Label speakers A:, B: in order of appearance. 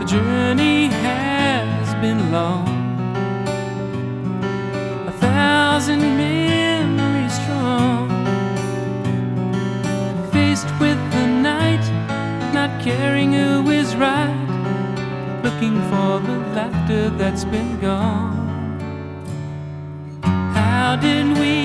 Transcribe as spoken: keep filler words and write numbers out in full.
A: journey has been long, a thousand memories strong, faced with the night, not caring who is right, looking for the laughter that's been gone. How did we